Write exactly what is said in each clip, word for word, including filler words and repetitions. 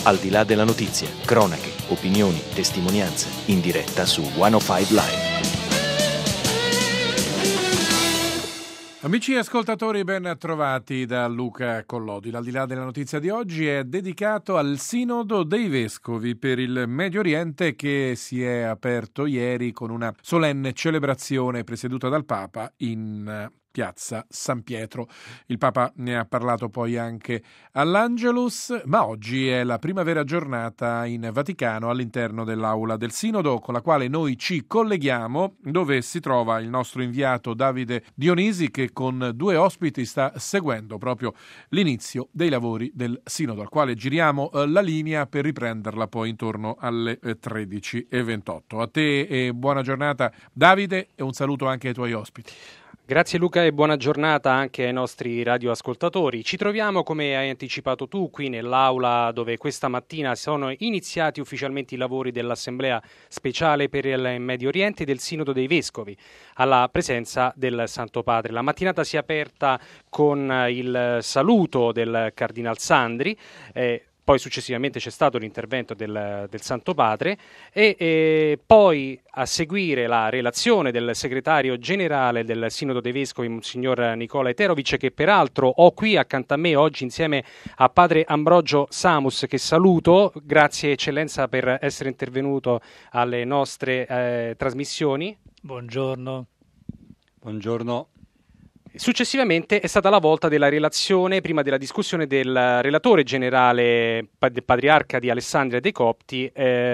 Al di là della notizia, cronache, opinioni, testimonianze, in diretta su centocinque Live. Amici ascoltatori, ben trovati da Luca Collodi. L'Al di là della notizia di oggi è dedicato al Sinodo dei Vescovi per il Medio Oriente che si è aperto ieri con una solenne celebrazione presieduta dal Papa in Piazza San Pietro. Il Papa ne ha parlato poi anche all'Angelus, ma oggi è la prima vera giornata in Vaticano all'interno dell'aula del Sinodo, con la quale noi ci colleghiamo, dove si trova il nostro inviato Davide Dionisi, che con due ospiti sta seguendo proprio l'inizio dei lavori del Sinodo, al quale giriamo eh, la linea per riprenderla poi intorno alle eh, tredici e ventotto. A te e buona giornata Davide, e un saluto anche ai tuoi ospiti. Grazie Luca e buona giornata anche ai nostri radioascoltatori. Ci troviamo, come hai anticipato tu, qui nell'aula dove questa mattina sono iniziati ufficialmente i lavori dell'Assemblea Speciale per il Medio Oriente e del Sinodo dei Vescovi, alla presenza del Santo Padre. La mattinata si è aperta con il saluto del Cardinal Sandri, eh, poi successivamente c'è stato l'intervento del, del Santo Padre e, e poi a seguire la relazione del segretario generale del Sinodo dei Vescovi, Monsignor Nicola Eterovic, che peraltro ho qui accanto a me oggi insieme a Padre Ambrogio Samus, che saluto. Grazie Eccellenza per essere intervenuto alle nostre eh, trasmissioni. Buongiorno. Buongiorno. Successivamente è stata la volta della relazione, prima della discussione del relatore generale del Patriarca di Alessandria dei Copti,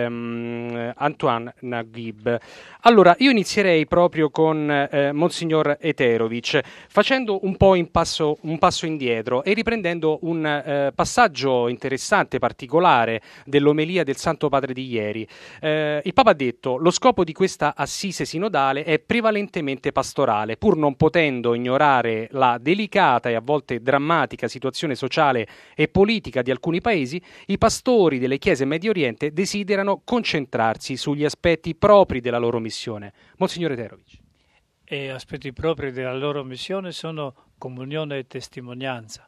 ehm, Antoine Naguib. Allora, io inizierei proprio con eh, Monsignor Eterovic, facendo un po' in passo, un passo indietro e riprendendo un eh, passaggio interessante, particolare dell'omelia del Santo Padre di ieri. Eh, il Papa ha detto: lo scopo di questa assise sinodale è prevalentemente pastorale, pur non potendo ignorare la delicata e a volte drammatica situazione sociale e politica di alcuni paesi. I pastori delle chiese Medio Oriente desiderano concentrarsi sugli aspetti propri della loro missione. Monsignore Eterovic. E aspetti propri della loro missione sono comunione e testimonianza.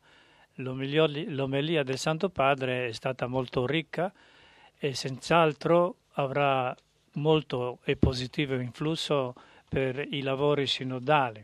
L'omelia del Santo Padre è stata molto ricca e senz'altro avrà molto e positivo influsso per i lavori sinodali.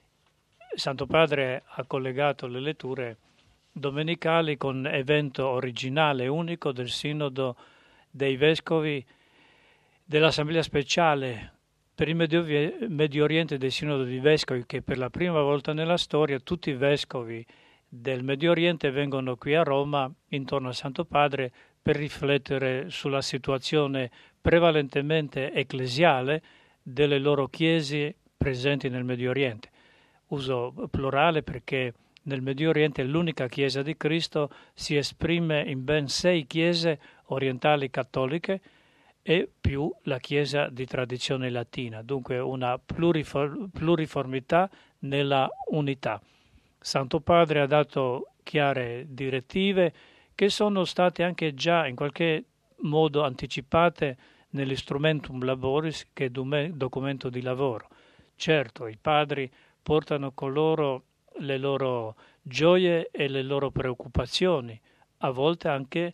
Il Santo Padre ha collegato le letture domenicali con evento originale unico del Sinodo dei Vescovi dell'Assemblea Speciale per il Medio, Medio Oriente del Sinodo dei Vescovi, che per la prima volta nella storia tutti i vescovi del Medio Oriente vengono qui a Roma intorno al Santo Padre per riflettere sulla situazione prevalentemente ecclesiale delle loro chiese presenti nel Medio Oriente. Uso plurale perché nel Medio Oriente l'unica Chiesa di Cristo si esprime in ben sei chiese orientali cattoliche e più la Chiesa di tradizione latina, dunque una plurifor- pluriformità nella unità. Santo Padre ha dato chiare direttive che sono state anche già in qualche modo anticipate nell'Instrumentum Laboris, che è un documento di lavoro. Certo, i padri portano con loro le loro gioie e le loro preoccupazioni, a volte anche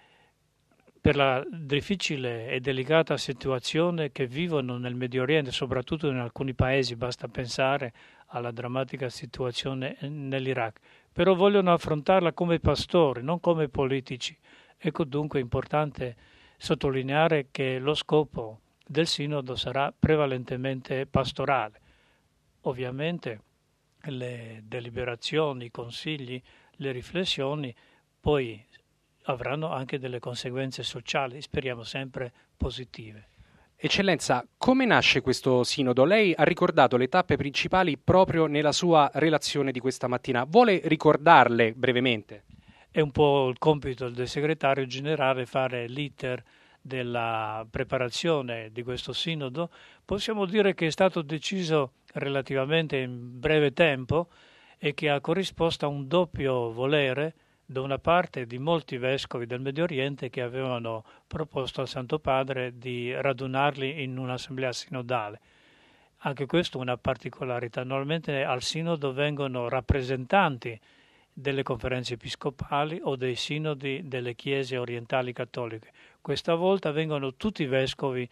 per la difficile e delicata situazione che vivono nel Medio Oriente, soprattutto in alcuni paesi, basta pensare alla drammatica situazione nell'Iraq. Però vogliono affrontarla come pastori, non come politici. Ecco dunque è importante sottolineare che lo scopo del Sinodo sarà prevalentemente pastorale. Ovviamente le deliberazioni, i consigli, le riflessioni poi avranno anche delle conseguenze sociali, speriamo sempre positive. Eccellenza, come nasce questo sinodo? Lei ha ricordato le tappe principali proprio nella sua relazione di questa mattina. Vuole ricordarle brevemente? È un po' il compito del segretario generale fare l'iter della preparazione di questo sinodo. Possiamo dire che è stato deciso relativamente in breve tempo e che ha corrisposto a un doppio volere da una parte di molti vescovi del Medio Oriente che avevano proposto al Santo Padre di radunarli in un'assemblea sinodale. Anche questo è una particolarità. Normalmente al sinodo vengono rappresentanti delle conferenze episcopali o dei sinodi delle chiese orientali cattoliche. Questa volta vengono tutti i vescovi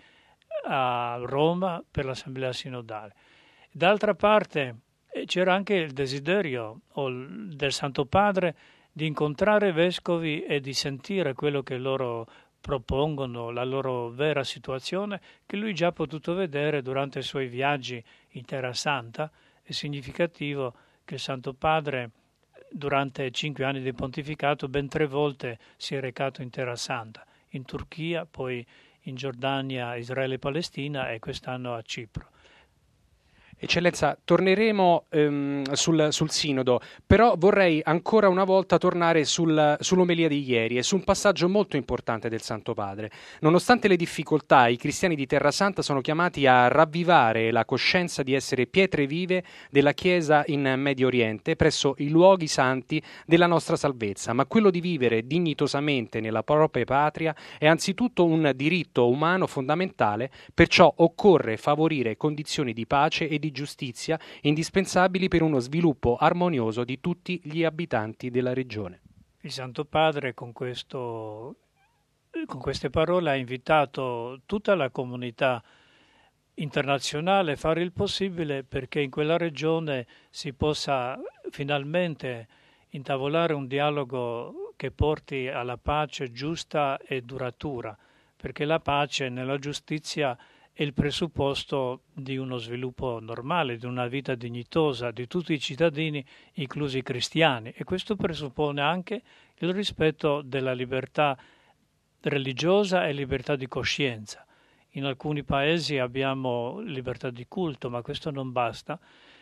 a Roma per l'assemblea sinodale. D'altra parte c'era anche il desiderio del Santo Padre di incontrare vescovi e di sentire quello che loro propongono, la loro vera situazione, che lui già ha potuto vedere durante i suoi viaggi in Terra Santa. È significativo che il Santo Padre durante cinque anni di pontificato ben tre volte si è recato in Terra Santa, in Turchia, poi in Giordania, Israele e Palestina e quest'anno a Cipro. Eccellenza, torneremo ehm, sul, sul sinodo, però vorrei ancora una volta tornare sul, sull'omelia di ieri e su un passaggio molto importante del Santo Padre. Nonostante le difficoltà, i cristiani di Terra Santa sono chiamati a ravvivare la coscienza di essere pietre vive della Chiesa in Medio Oriente presso i luoghi santi della nostra salvezza, ma quello di vivere dignitosamente nella propria patria è anzitutto un diritto umano fondamentale, perciò occorre favorire condizioni di pace e di giustizia indispensabili per uno sviluppo armonioso di tutti gli abitanti della regione. Il Santo Padre con, questo, con queste parole ha invitato tutta la comunità internazionale a fare il possibile perché in quella regione si possa finalmente intavolare un dialogo che porti alla pace giusta e duratura, perché la pace nella giustizia è il presupposto di uno sviluppo normale, di una vita dignitosa di tutti i cittadini, inclusi i cristiani, e questo presuppone anche il rispetto della libertà religiosa e libertà di coscienza. In alcuni paesi abbiamo libertà di culto, ma questo non basta.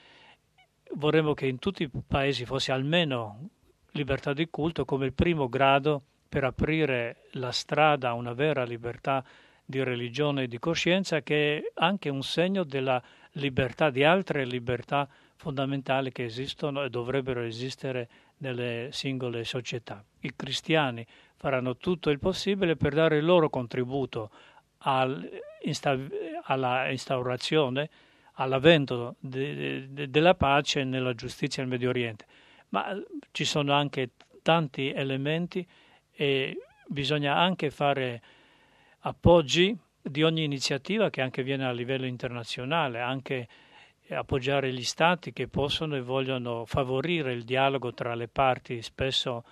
Vorremmo che in tutti i paesi fosse almeno libertà di culto come il primo grado per aprire la strada a una vera libertà di religione e di coscienza, che è anche un segno della libertà di altre libertà fondamentali che esistono e dovrebbero esistere nelle singole società. I cristiani faranno tutto il possibile per dare il loro contributo al insta- alla instaurazione, all'avvento de- de- della pace nella giustizia nel Medio Oriente. Ma ci sono anche tanti elementi e bisogna anche fare appoggi di ogni iniziativa che anche viene a livello internazionale, anche appoggiare gli stati che possono e vogliono favorire il dialogo tra le parti spesso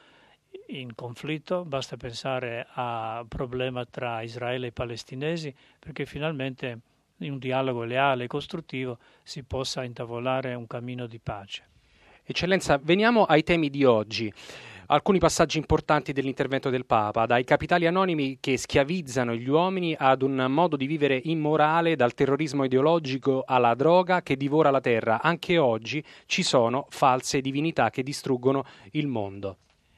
in conflitto. Basta pensare al problema tra Israele e i palestinesi, perché finalmente in un dialogo leale e costruttivo si possa intavolare un cammino di pace. Eccellenza, veniamo ai temi di oggi. Alcuni passaggi importanti dell'intervento del Papa, dai capitali anonimi che schiavizzano gli uomini ad un modo di vivere immorale, dal terrorismo ideologico alla droga che divora la terra. Anche oggi ci sono false divinità che distruggono il mondo.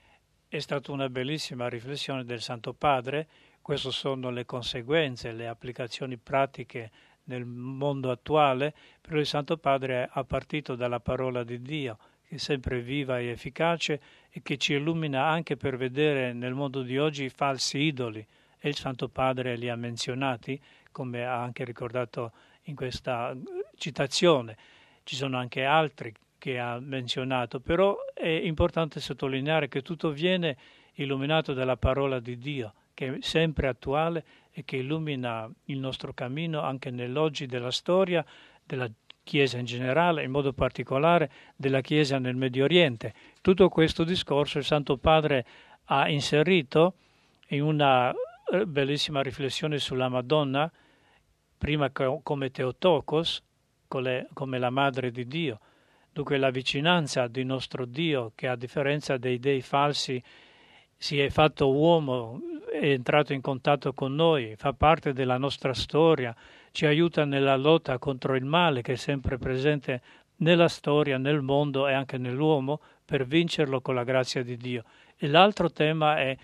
È stata una bellissima riflessione del Santo Padre. Queste sono le conseguenze, le applicazioni pratiche nel mondo attuale, però il Santo Padre ha partito dalla parola di Dio, che è sempre viva e efficace e che ci illumina anche per vedere nel mondo di oggi i falsi idoli, e il Santo Padre li ha menzionati, come ha anche ricordato in questa citazione. Ci sono anche altri che ha menzionato, però è importante sottolineare che tutto viene illuminato dalla parola di Dio, che è sempre attuale e che illumina il nostro cammino anche nell'oggi della storia, della Chiesa in generale, in modo particolare della Chiesa nel Medio Oriente. Tutto questo discorso il Santo Padre ha inserito in una bellissima riflessione sulla Madonna, prima come Theotokos, come la Madre di Dio. Dunque la vicinanza di nostro Dio, che a differenza dei dei falsi si è fatto uomo, è entrato in contatto con noi, fa parte della nostra storia, ci aiuta nella lotta contro il male che è sempre presente nella storia, nel mondo e anche nell'uomo, per vincerlo con la grazia di Dio. E l'altro tema è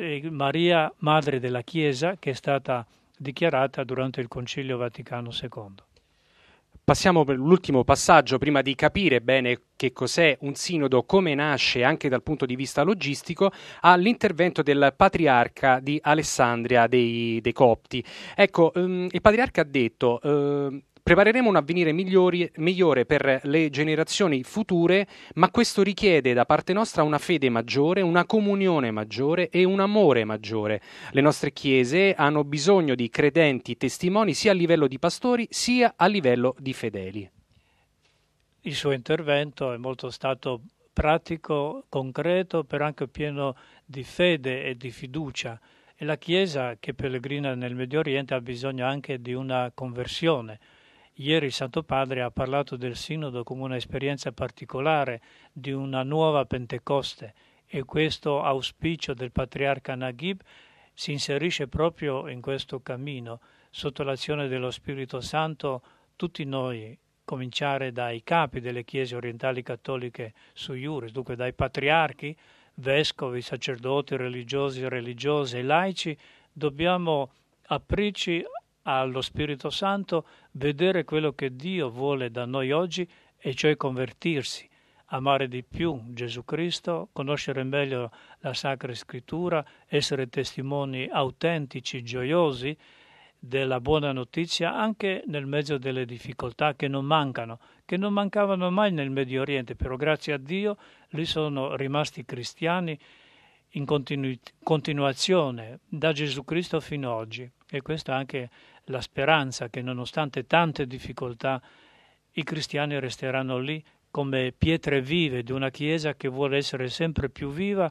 Maria, Madre della Chiesa, che è stata dichiarata durante il Concilio Vaticano secondo. Passiamo per l'ultimo passaggio, prima di capire bene che cos'è un sinodo, come nasce anche dal punto di vista logistico, all'intervento del patriarca di Alessandria dei, dei Copti. Ecco, um, il patriarca ha detto, uh, prepareremo un avvenire migliori, migliore per le generazioni future, ma questo richiede da parte nostra una fede maggiore, una comunione maggiore e un amore maggiore. Le nostre chiese hanno bisogno di credenti testimoni sia a livello di pastori sia a livello di fedeli. Il suo intervento è molto stato pratico, concreto, però anche pieno di fede e di fiducia. E la Chiesa che pellegrina nel Medio Oriente ha bisogno anche di una conversione. Ieri il Santo Padre ha parlato del Sinodo come un'esperienza particolare di una nuova Pentecoste, e questo auspicio del Patriarca Naguib si inserisce proprio in questo cammino. Sotto l'azione dello Spirito Santo tutti noi, cominciare dai capi delle chiese orientali cattoliche sui iuris, dunque dai patriarchi, vescovi, sacerdoti, religiosi, religiose e laici, dobbiamo aprirci allo Spirito Santo, vedere quello che Dio vuole da noi oggi, e cioè convertirsi, amare di più Gesù Cristo, conoscere meglio la Sacra Scrittura, essere testimoni autentici, gioiosi della buona notizia anche nel mezzo delle difficoltà che non mancano, che non mancavano mai nel Medio Oriente, però grazie a Dio lì sono rimasti cristiani in continu- continuazione da Gesù Cristo fino ad oggi, e questa è anche la speranza che nonostante tante difficoltà i cristiani resteranno lì come pietre vive di una Chiesa che vuole essere sempre più viva,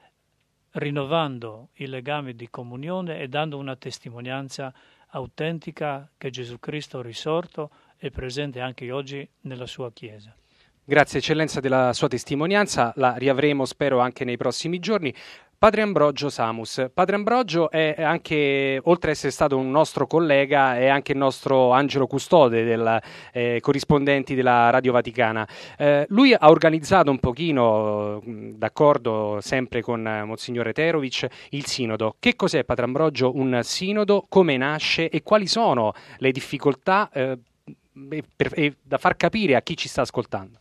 rinnovando i legami di comunione e dando una testimonianza autentica che Gesù Cristo risorto è presente anche oggi nella sua Chiesa. Grazie eccellenza della sua testimonianza, la riavremo spero anche nei prossimi giorni. Padre Ambrogio Samus. Padre Ambrogio è anche, oltre ad essere stato un nostro collega, è anche il nostro angelo custode del eh, corrispondenti della Radio Vaticana. Eh, lui ha organizzato un pochino, d'accordo sempre con eh, Monsignore Terovic, il sinodo. Che cos'è, Padre Ambrogio, un sinodo? Come nasce e quali sono le difficoltà eh, per, eh, da far capire a chi ci sta ascoltando?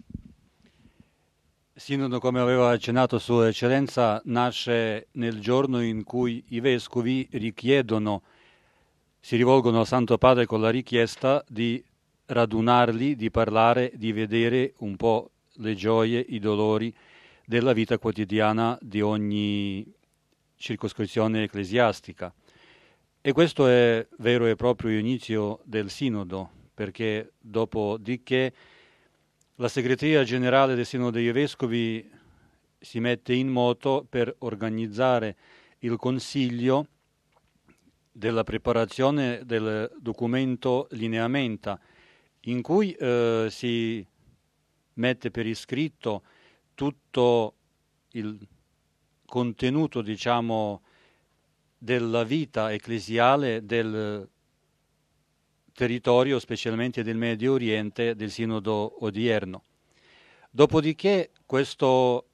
Sinodo, come aveva accennato Sua Eccellenza, nasce nel giorno in cui i vescovi richiedono, si rivolgono al Santo Padre con la richiesta di radunarli, di parlare, di vedere un po' le gioie, i dolori della vita quotidiana di ogni circoscrizione ecclesiastica. E questo è vero e proprio inizio del Sinodo, perché dopodiché la segreteria generale del Sinodo dei Vescovi si mette in moto per organizzare il consiglio della preparazione del documento lineamenta, in cui eh, si mette per iscritto tutto il contenuto, diciamo, della vita ecclesiale del territorio, specialmente del Medio Oriente, del Sinodo odierno. Dopodiché questo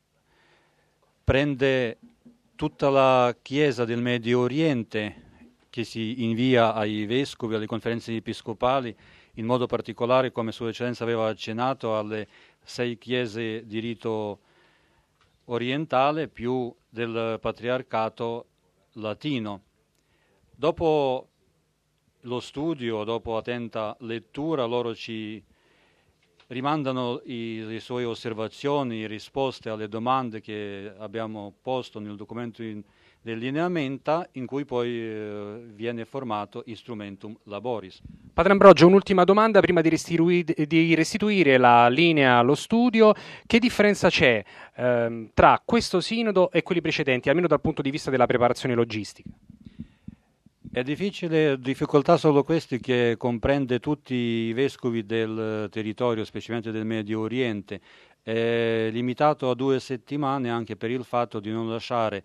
prende tutta la Chiesa del Medio Oriente, che si invia ai vescovi, alle conferenze episcopali, in modo particolare, come Sua Eccellenza aveva accennato, alle sei chiese di rito orientale più del patriarcato latino. Dopo lo studio, dopo attenta lettura, loro ci rimandano i, le sue osservazioni, risposte alle domande che abbiamo posto nel documento in, del lineamenta, in cui poi eh, viene formato Instrumentum Laboris. Padre Ambrogio, un'ultima domanda prima di, restitui- di restituire la linea allo studio. Che differenza c'è ehm, tra questo sinodo e quelli precedenti, almeno dal punto di vista della preparazione logistica? È difficile, difficoltà solo questi, che comprende tutti i vescovi del territorio, specialmente del Medio Oriente. È limitato a due settimane anche per il fatto di non lasciare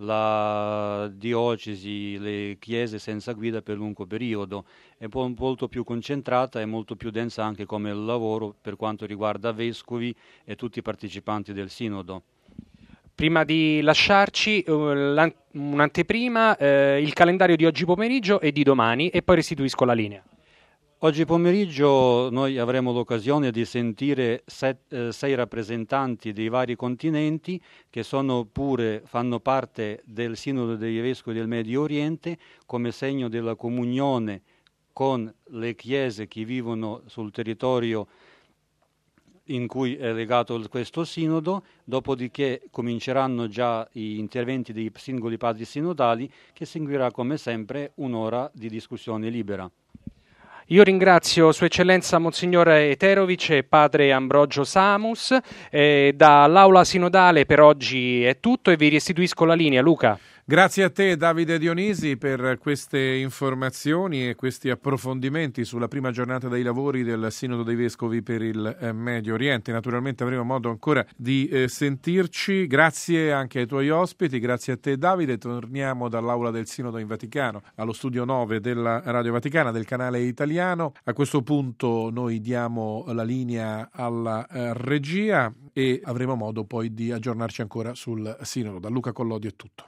la diocesi, le chiese senza guida per lungo periodo. È molto più concentrata e molto più densa anche come lavoro per quanto riguarda vescovi e tutti i partecipanti del sinodo. Prima di lasciarci, uh, un'anteprima, eh, il calendario di oggi pomeriggio e di domani, e poi restituisco la linea. Oggi pomeriggio noi avremo l'occasione di sentire set, eh, sei rappresentanti dei vari continenti che sono pure, fanno parte del Sinodo dei Vescovi del Medio Oriente, come segno della comunione con le chiese che vivono sul territorio in cui è legato questo sinodo, dopodiché cominceranno già gli interventi dei singoli padri sinodali, che seguirà come sempre un'ora di discussione libera. Io ringrazio Sua Eccellenza Monsignor Eterovic e Padre Ambrogio Samus. Eh, dall'Aula Sinodale per oggi è tutto e vi restituisco la linea. Luca. Grazie a te Davide Dionisi per queste informazioni e questi approfondimenti sulla prima giornata dei lavori del Sinodo dei Vescovi per il eh, Medio Oriente. Naturalmente avremo modo ancora di eh, sentirci. Grazie anche ai tuoi ospiti, grazie a te Davide. Torniamo dall'Aula del Sinodo in Vaticano, allo studio nove della Radio Vaticana, del canale italiano. A questo punto noi diamo la linea alla eh, regia e avremo modo poi di aggiornarci ancora sul Sinodo. Da Luca Collodi è tutto.